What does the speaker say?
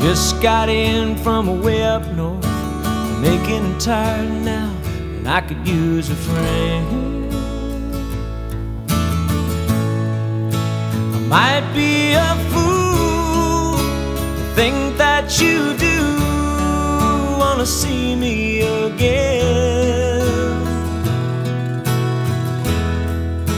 Just got in from way up north. I'm making tired now, and I could use a friend. I might be a fool to think that you do wanna see me again.